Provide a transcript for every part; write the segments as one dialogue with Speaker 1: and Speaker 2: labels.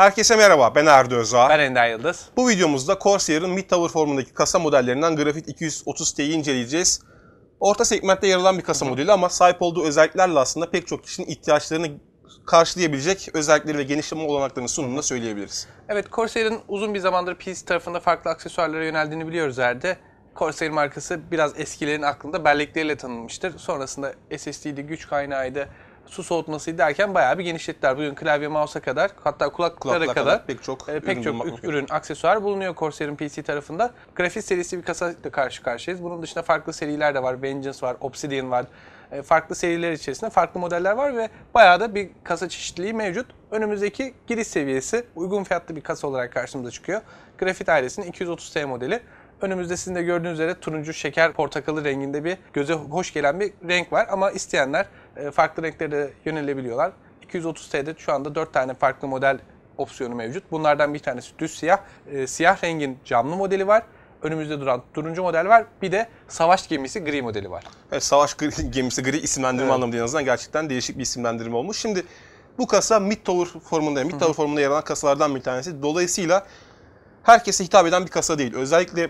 Speaker 1: Herkese merhaba, ben Erdo Özağ.
Speaker 2: Ben Ender Yıldız.
Speaker 1: Bu videomuzda Corsair'ın mid-tower formundaki kasa modellerinden Graphite 230T'yi inceleyeceğiz. Orta segmentte yer alan bir kasa modeli ama sahip olduğu özelliklerle aslında pek çok kişinin ihtiyaçlarını karşılayabilecek özellikleri ve genişleme olanaklarını sunduğunu da söyleyebiliriz.
Speaker 2: Evet, Corsair'ın uzun bir zamandır PC tarafında farklı aksesuarlara yöneldiğini biliyoruz Erdi. Corsair markası biraz eskilerin aklında bellekleriyle tanınmıştır. Sonrasında SSD'ydi, güç kaynağıydı, su soğutmasıydı derken bayağı bir genişlettiler. Bugün klavye, mouse'a kadar, hatta kulaklıklara kadar
Speaker 1: pek çok
Speaker 2: ürün, aksesuar bulunuyor Corsair'ın PC tarafında. Graphite serisi bir kasa ile karşı karşıyayız. Bunun dışında farklı seriler de var. Vengeance var, Obsidian var. Farklı seriler içerisinde farklı modeller var ve bayağı da bir kasa çeşitliliği mevcut. Önümüzdeki giriş seviyesi uygun fiyatlı bir kasa olarak karşımıza çıkıyor. Graphite ailesinin 230T modeli. Önümüzde sizin de gördüğünüz üzere turuncu, şeker, portakalı renginde bir göze hoş gelen bir renk var. Ama isteyenler farklı renklere de yönelebiliyorlar. 230T'de şu anda 4 tane farklı model opsiyonu mevcut. Bunlardan bir tanesi düz siyah. Siyah rengin camlı modeli var. Önümüzde duran turuncu model var. Bir de savaş gemisi gri modeli var.
Speaker 1: Evet, savaş gemisi gri isimlendirme anlamında en azından gerçekten değişik bir isimlendirme olmuş. Şimdi bu kasa mid-tower formunda, mid-tower formunda yer alan kasalardan bir tanesi. Dolayısıyla herkese hitap eden bir kasa değil. Özellikle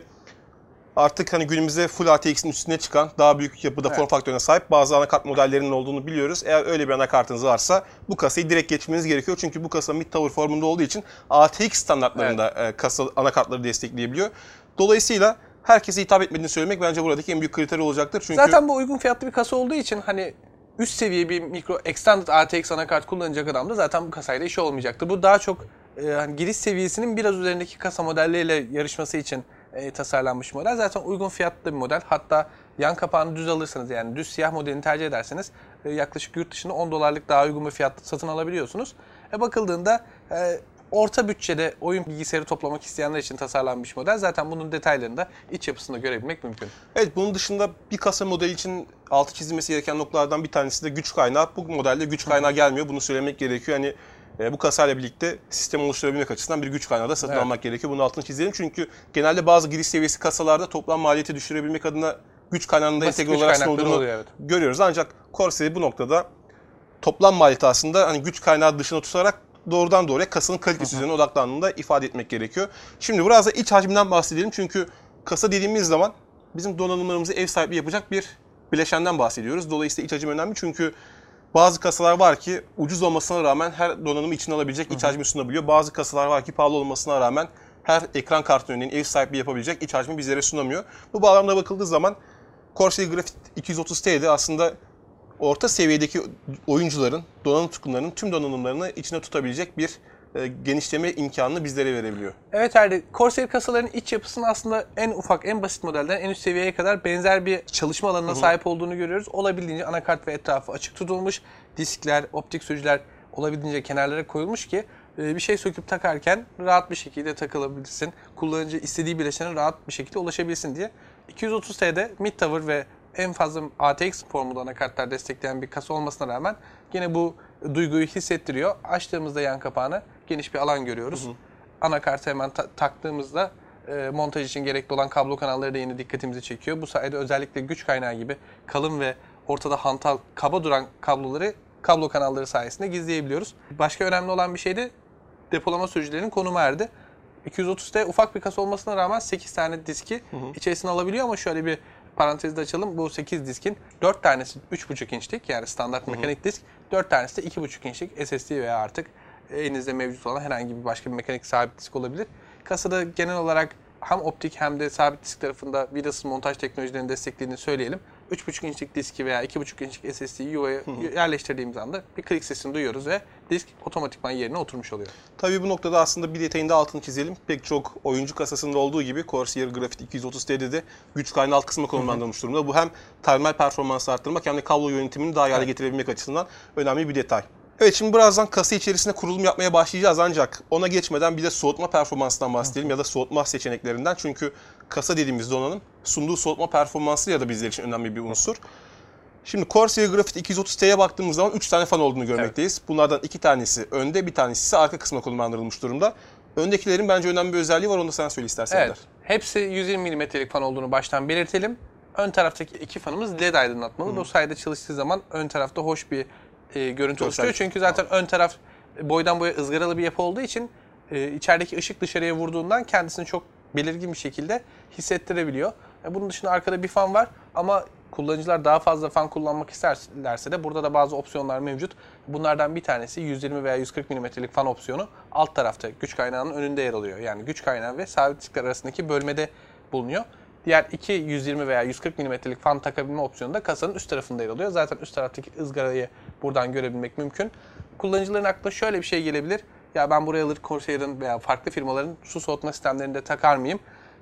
Speaker 1: artık hani günümüzde Full ATX'in üstüne çıkan daha büyük yapıda form faktörüne sahip bazı anakart modellerinin olduğunu biliyoruz. Eğer öyle bir anakartınız varsa bu kasayı direkt geçmeniz gerekiyor. Çünkü bu kasa mid-tower formunda olduğu için ATX standartlarında kasa anakartları destekleyebiliyor. Dolayısıyla herkese hitap etmediğini söylemek bence buradaki en büyük kriter olacaktır. Çünkü
Speaker 2: zaten bu uygun fiyatlı bir kasa olduğu için hani üst seviye bir mikro extended ATX anakart kullanacak adam da zaten bu kasayla işi olmayacaktır. Bu daha çok hani giriş seviyesinin biraz üzerindeki kasa modelleriyle yarışması için tasarlanmış model. Zaten uygun fiyatlı bir model. Hatta yan kapağını düz alırsanız, yani düz siyah modelini tercih ederseniz yaklaşık yurt dışında $10'lık daha uygun bir fiyatta satın alabiliyorsunuz. Bakıldığında orta bütçede oyun bilgisayarı toplamak isteyenler için tasarlanmış model. Zaten bunun detaylarını da iç yapısında görebilmek mümkün.
Speaker 1: Evet, bunun dışında bir kasa modeli için altı çizilmesi gereken noktalardan bir tanesi de güç kaynağı. Bu modelde güç kaynağı gelmiyor. Bunu söylemek gerekiyor. Hani bu kasayla birlikte sistem oluşturabilmek açısından bir güç kaynağı da satın almak gerekiyor. Bunun altını çizelim çünkü genelde bazı giriş seviyesi kasalarda toplam maliyeti düşürebilmek adına güç kaynağında entegre olarak sunulduğunu görüyoruz. Ancak Corsair bu noktada toplam maliyeti aslında hani güç kaynağı dışına tutarak doğrudan doğruya kasanın kalitesi üzerine odaklandığını da ifade etmek gerekiyor. Şimdi biraz da iç hacminden bahsedelim çünkü kasa dediğimiz zaman bizim donanımlarımızı ev sahipliği yapacak bir bileşenden bahsediyoruz. Dolayısıyla iç hacim önemli çünkü bazı kasalar var ki ucuz olmasına rağmen her donanımı içine alabilecek iç hacmi sunabiliyor. Bazı kasalar var ki pahalı olmasına rağmen her ekran kartı örneğin ev sahipliği yapabilecek iç hacmi bizlere sunamıyor. Bu bağlamda bakıldığı zaman Corsair Graphite 230T'de aslında orta seviyedeki oyuncuların, donanım tutkunlarının tüm donanımlarını içine tutabilecek bir genişleme imkanını bizlere verebiliyor.
Speaker 2: Evet Erdi, Corsair kasaların iç yapısının aslında en ufak, en basit modelden en üst seviyeye kadar benzer bir çalışma alanına sahip olduğunu görüyoruz. Olabildiğince anakart ve etrafı açık tutulmuş, diskler, optik sürücüler olabildiğince kenarlara koyulmuş ki bir şey söküp takarken rahat bir şekilde takılabilsin. Kullanıcı istediği bileşene rahat bir şekilde ulaşabilsin diye. 230T'de mid-tower ve en fazla ATX formunda anakartlar destekleyen bir kasa olmasına rağmen yine bu duyguyu hissettiriyor. Açtığımızda yan kapağını geniş bir alan görüyoruz. Anakartı hemen taktığımızda montaj için gerekli olan kablo kanalları da yine dikkatimizi çekiyor. Bu sayede özellikle güç kaynağı gibi kalın ve ortada hantal, kaba duran kabloları kablo kanalları sayesinde gizleyebiliyoruz. Başka önemli olan bir şey de depolama sürücülerinin konumu Erdi. 230T ufak bir kasa olmasına rağmen 8 tane diski içerisine alabiliyor ama şöyle bir parantezde açalım. Bu 8 diskin 4 tanesi 3.5 inçlik yani standart mekanik disk, 4 tanesi de 2.5 inçlik SSD veya artık elinizde mevcut olan herhangi bir başka bir mekanik sabit disk olabilir. Kasada genel olarak hem optik hem de sabit disk tarafında vidasız montaj teknolojilerini desteklediğini söyleyelim. 3.5 inçlik diski veya 2.5 inçlik SSD'yi yuvaya yerleştirdiğimiz anda bir klik sesini duyuyoruz ve disk otomatikman yerine oturmuş oluyor.
Speaker 1: Tabii bu noktada aslında bir detayın da altını çizelim. Pek çok oyuncu kasasında olduğu gibi Corsair Graphite 230T'de de güç kaynağı alt kısmı konumlandırılmış durumda. Bu hem termal performansı arttırmak hem de kablo yönetimini daha iyi hale getirebilmek açısından önemli bir detay. Evet, şimdi birazdan kasa içerisinde kurulum yapmaya başlayacağız ancak ona geçmeden bir de soğutma performansından bahsedelim ya da soğutma seçeneklerinden. Çünkü kasa dediğimiz donanım sunduğu soğutma performansı ya da bizler için önemli bir unsur. Şimdi Corsair Graphite 230T'ye baktığımız zaman 3 tane fan olduğunu görmekteyiz. Bunlardan 2 tanesi önde, bir tanesi ise arka kısmına konumlandırılmış durumda. Öndekilerin bence önemli bir özelliği var, onu da sen söyle istersen.
Speaker 2: Evet, hepsi 120 mm'lik fan olduğunu baştan belirtelim. Ön taraftaki 2 fanımız LED aydınlatmalı. Bu sayede çalıştığı zaman ön tarafta hoş bir görüntü oluşturuyor. Çünkü zaten ön taraf boydan boya ızgaralı bir yapı olduğu için içerideki ışık dışarıya vurduğundan kendisini çok belirgin bir şekilde hissettirebiliyor. Bunun dışında arkada bir fan var ama kullanıcılar daha fazla fan kullanmak isterlerse de burada da bazı opsiyonlar mevcut. Bunlardan bir tanesi 120 veya 140 mm'lik fan opsiyonu alt tarafta güç kaynağının önünde yer alıyor. Yani güç kaynağı ve sabitlikler arasındaki bölmede bulunuyor. Diğer iki 120 veya 140 mm'lik fan takabilme opsiyonu da kasanın üst tarafında yer alıyor. Zaten üst taraftaki ızgarayı buradan görebilmek mümkün. Kullanıcıların aklına şöyle bir şey gelebilir. Ya ben buraya alır Corsair'ın veya farklı firmaların su soğutma sistemlerini de takar mıyım?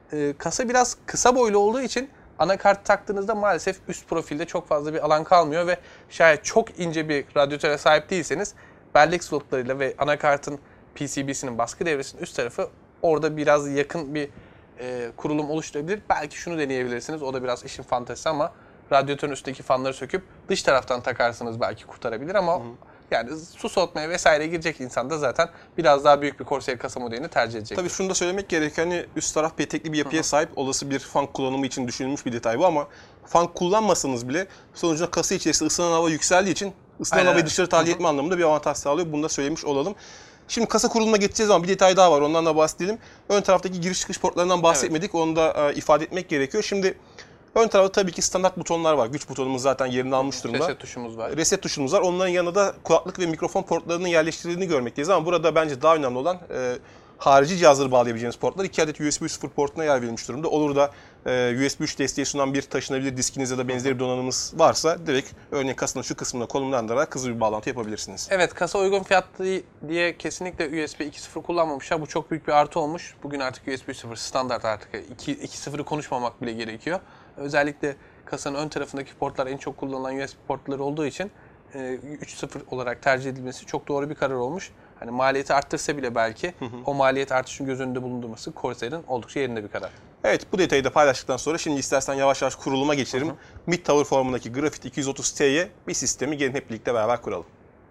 Speaker 2: Kasa biraz kısa boylu olduğu için anakart taktığınızda maalesef üst profilde çok fazla bir alan kalmıyor ve şayet çok ince bir radyatöre sahip değilseniz bellek slotlarıyla ve anakartın PCB'sinin baskı devresinin üst tarafı orada biraz yakın bir kurulum oluşturabilir. Belki şunu deneyebilirsiniz. O da biraz işin fantezisi ama radyatörün üstteki fanları söküp dış taraftan takarsanız belki kurtarabilir ama yani su soğutmaya vesaire girecek insan da zaten biraz daha büyük bir Corsair kasa modelini tercih edecek.
Speaker 1: Tabii şunu da söylemek gerekiyor. Hani üst taraf petekli bir yapıya sahip. Olası bir fan kullanımı için düşünülmüş bir detay bu ama fan kullanmasanız bile sonucunda kasa içerisinde ısınan hava yükseldiği için ısınan havayı dışarı tahliye etme anlamında bir avantaj sağlıyor. Bunu da söylemiş olalım. Şimdi kasa kurulumuna geçeceğiz ama bir detay daha var. Ondan da bahsedelim. Ön taraftaki giriş çıkış portlarından bahsetmedik. Onu da ifade etmek gerekiyor. Şimdi ön tarafta tabii ki standart butonlar var. Güç butonumuz zaten yerini almış durumda.
Speaker 2: Reset tuşumuz var.
Speaker 1: Reset tuşumuz var. Onların yanında da kulaklık ve mikrofon portlarının yerleştirildiğini görmekteyiz ama burada bence daha önemli olan harici cihazları bağlayabileceğiniz portlar. 2 adet USB 3.0 portuna yer verilmiş durumda. Olur da USB 3 desteği sunan bir taşınabilir diskiniz ya da benzeri bir donanımınız varsa direkt örneğin kasanın şu kısmına konumlandırarak hızlı bir bağlantı yapabilirsiniz.
Speaker 2: Evet, kasa uygun fiyatlı diye kesinlikle USB 2.0 kullanmamışlar. Bu çok büyük bir artı olmuş. Bugün artık USB 3.0 standart artık. 2.0'ı konuşmamak bile gerekiyor. Özellikle kasanın ön tarafındaki portlar en çok kullanılan USB portları olduğu için 3.0 olarak tercih edilmesi çok doğru bir karar olmuş. Hani maliyeti arttırsa bile belki o maliyet artışını göz önünde bulundurması Corsair'in oldukça yerinde bir karar.
Speaker 1: Evet, bu detayı da paylaştıktan sonra şimdi istersen yavaş yavaş kuruluma geçelim. Mid Tower formundaki Graphite 230T'ye bir sistemi gelin hep birlikte beraber kuralım.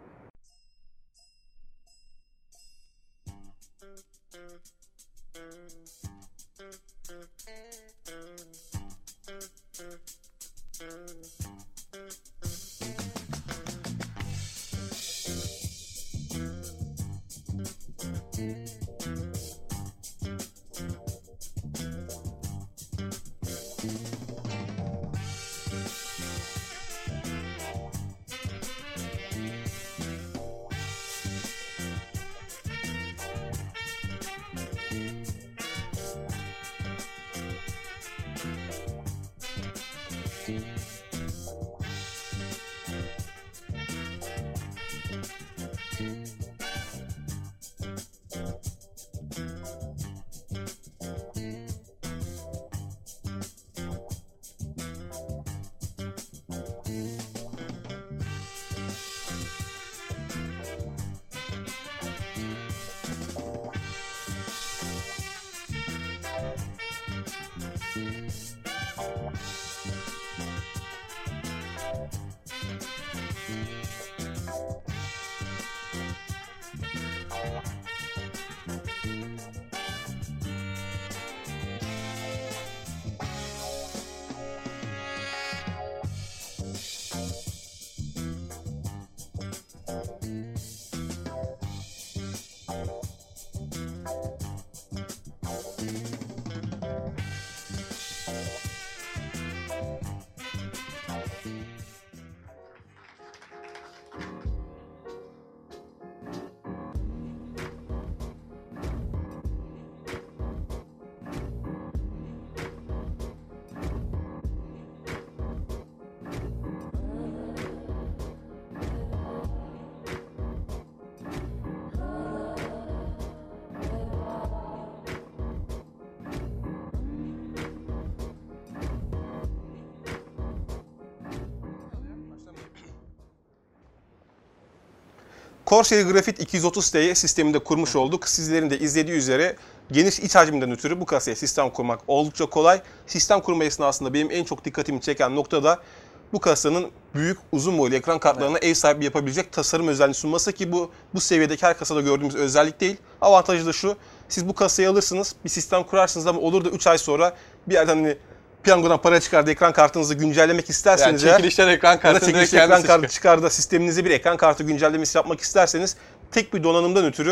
Speaker 1: Corsair Graphite 230T'ye sisteminde kurmuş olduk. Sizlerin de izlediği üzere geniş iç hacminden ötürü bu kasaya sistem kurmak oldukça kolay. Sistem kurma esnasında benim en çok dikkatimi çeken nokta da bu kasanın büyük uzun boylu ekran kartlarına ev sahipliği yapabilecek tasarım özelliği sunması ki bu seviyedeki her kasada gördüğümüz özellik değil. Avantajı da şu, siz bu kasayı alırsınız, bir sistem kurarsınız ama olur da 3 ay sonra bir yerden hani piyangodan para çıkardı ekran kartınızı güncellemek isterseniz
Speaker 2: yani çekilişten ekran kartını direkt
Speaker 1: ekran kartı çıkar da sisteminize bir ekran kartı güncellemesi yapmak isterseniz tek bir donanımdan ötürü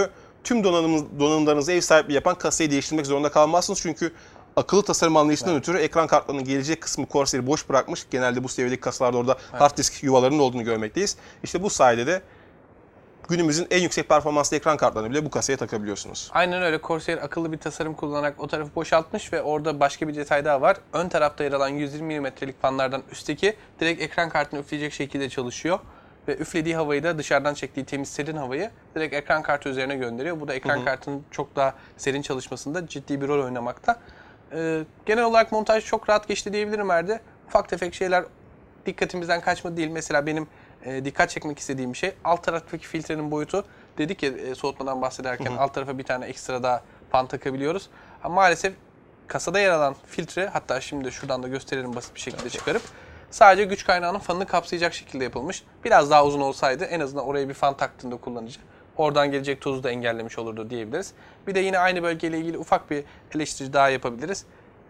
Speaker 1: tüm donanımlarınızı ev sahipliği yapan kasayı değiştirmek zorunda kalmazsınız. Çünkü akıllı tasarım anlayışından ötürü ekran kartlarının gelecek kısmı Corsair boş bırakmış. Genelde bu seviyedeki kasalarda orada hard disk yuvalarının olduğunu görmekteyiz. İşte bu sayede de günümüzün en yüksek performanslı ekran kartlarını bile bu kasaya takabiliyorsunuz.
Speaker 2: Aynen öyle. Corsair akıllı bir tasarım kullanarak o tarafı boşaltmış ve orada başka bir detay daha var. Ön tarafta yer alan 120 mm'lik fanlardan üstteki direkt ekran kartını üfleyecek şekilde çalışıyor. Ve üflediği havayı da dışarıdan çektiği temiz serin havayı direkt ekran kartı üzerine gönderiyor. Bu da ekran kartının çok daha serin çalışmasında ciddi bir rol oynamakta. Genel olarak montaj çok rahat geçti diyebilirim Erdi. Ufak tefek şeyler dikkatimizden kaçmadı değil. Mesela benim dikkat çekmek istediğim bir şey alt taraftaki filtrenin boyutu. Dedik ya soğutmadan bahsederken alt tarafa bir tane ekstra daha fan takabiliyoruz. Ama maalesef kasada yer alan filtre, hatta şimdi şuradan da gösterelim basit bir şekilde çıkarıp, sadece güç kaynağının fanını kapsayacak şekilde yapılmış. Biraz daha uzun olsaydı en azından oraya bir fan taktığında kullanıcı oradan gelecek tozu da engellemiş olurdu diyebiliriz. Bir de yine aynı bölgeyle ilgili ufak bir eleştiri daha yapabiliriz.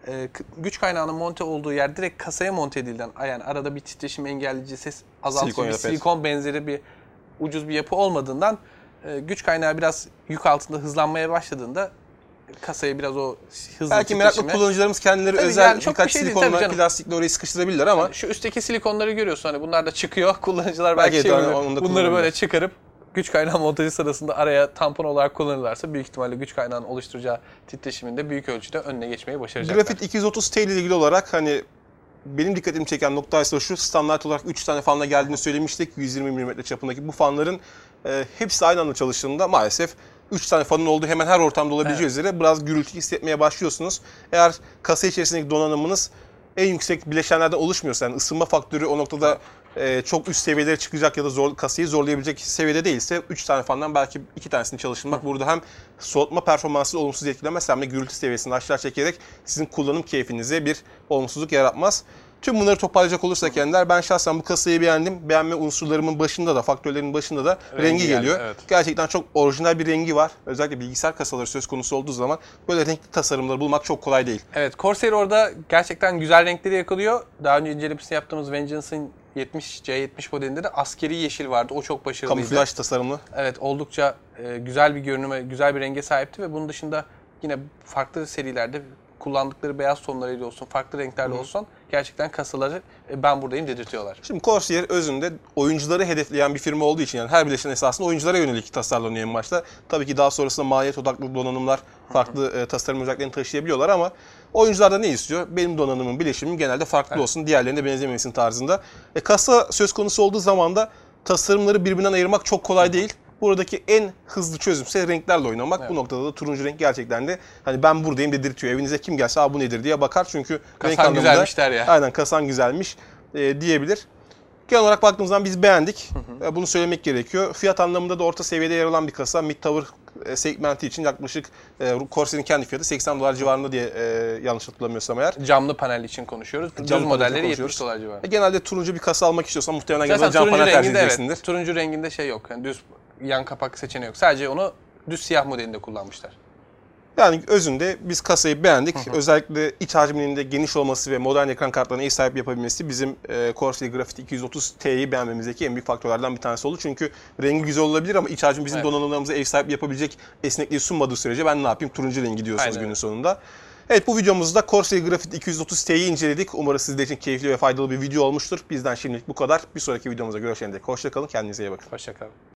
Speaker 2: Güç kaynağının monte olduğu yer direkt kasaya monte edilen, yani arada bir titreşim engelleyici, ses azaltıcı bir silikon benzeri bir ucuz bir yapı olmadığından güç kaynağı biraz yük altında hızlanmaya başladığında kasaya biraz o hızlı
Speaker 1: belki meraklı kullanıcılarımız kendileri
Speaker 2: tabii
Speaker 1: özel
Speaker 2: yani
Speaker 1: birkaç silikonla, plastikle orayı sıkıştırabilirler ama...
Speaker 2: Yani şu üstteki silikonları görüyorsun, hani bunlar da çıkıyor. Kullanıcılar belki bunları böyle çıkarıp güç kaynağı montajı sırasında araya tampon olarak kullanırlarsa büyük ihtimalle güç kaynağının oluşturacağı titreşimin de büyük ölçüde önüne geçmeyi başaracaklar.
Speaker 1: Graphit 230T ile ilgili olarak hani benim dikkatimi çeken nokta ise şu: standart olarak 3 tane fanla geldiğini söylemiştik. 120 mm çapındaki bu fanların hepsi aynı anda çalıştığında maalesef 3 tane fanın olduğu hemen her ortamda olabileceği üzere biraz gürültü hissetmeye başlıyorsunuz. Eğer kasa içerisindeki donanımınız en yüksek bileşenlerden oluşmuyorsa, yani ısınma faktörü o noktada çok üst seviyelere çıkacak ya da kasayı zorlayabilecek seviyede değilse 3 tane fandan belki 2 tanesini çalıştırmak burada hem soğutma performansını olumsuz etkilemez hem de gürültü seviyesini aşağı çekerek sizin kullanım keyfinize bir olumsuzluk yaratmaz. Tüm bunları toparlayacak olursak kendiler, ben şahsen bu kasayı beğendim. Beğenme unsurlarımın başında da, faktörlerin başında da rengi geliyor. Evet. Gerçekten çok orijinal bir rengi var. Özellikle bilgisayar kasaları söz konusu olduğu zaman böyle renkli tasarımları bulmak çok kolay değil.
Speaker 2: Evet, Corsair orada gerçekten güzel renkleri yakalıyor. Daha önce incelemesini yaptığımız Vengeance'ın C70 modelinde de askeri yeşil vardı. O çok başarılıydı.
Speaker 1: Kamuflaj tasarımlı.
Speaker 2: Evet, oldukça güzel bir görünüme, güzel bir renge sahipti ve bunun dışında yine farklı serilerde kullandıkları beyaz tonlarıyla olsun, farklı renklerle olsun gerçekten kasaları ben buradayım dedirtiyorlar.
Speaker 1: Şimdi Corsair özünde oyuncuları hedefleyen bir firma olduğu için, yani her bileşen esasında oyunculara yönelik tasarlanıyor en başta. Tabii ki daha sonrasında maliyet odaklı donanımlar farklı tasarım özelliklerini taşıyabiliyorlar ama oyuncular da ne istiyor? Benim donanımım, bileşimim genelde farklı olsun, diğerlerine benzemesin tarzında. Kasa söz konusu olduğu zaman da tasarımları birbirinden ayırmak çok kolay değil. Buradaki en hızlı çözümse renklerle oynamak. Evet. Bu noktada da turuncu renk gerçekten de hani ben buradayım dedirtiyor. Evinize kim gelse bu nedir diye bakar. Çünkü
Speaker 2: kasan renk güzelmiş der ya.
Speaker 1: Aynen, kasan güzelmiş diyebilir. Genel olarak baktığımız zaman biz beğendik. Bunu söylemek gerekiyor. Fiyat anlamında da orta seviyede yer alan bir kasa. Mid Tower segmenti için yaklaşık Corsair'in kendi fiyatı $80 civarında diye yanlış hatırlamıyorsam eğer.
Speaker 2: Camlı panel için konuşuyoruz. Düz modelleri $70 civarında.
Speaker 1: Genelde turuncu bir kasa almak istiyorsan muhtemelen yanında cam panel tercih edeceksindir.
Speaker 2: Evet, turuncu renginde şey yok. Yani düz yan kapak seçeneği yok. Sadece onu düz siyah modelinde kullanmışlar.
Speaker 1: Yani özünde biz kasayı beğendik. Özellikle iç hacminin de geniş olması ve modern ekran kartlarına ev sahipliği yapabilmesi bizim Corsair Graphit 230T'yi beğenmemizdeki en büyük faktörlerden bir tanesi oldu. Çünkü rengi güzel olabilir ama iç hacmi bizim donanımlarımıza ev sahipliği yapabilecek esnekliği sunmadığı sürece ben ne yapayım? Turuncu rengi diyorsunuz günün sonunda. Evet, bu videomuzda Corsair Graphit 230T'yi inceledik. Umarım sizler için keyifli ve faydalı bir video olmuştur. Bizden şimdilik bu kadar. Bir sonraki videomuzda görüşene dek hoşça kalın. Kendinize iyi bakın.
Speaker 2: Hoşça kalın.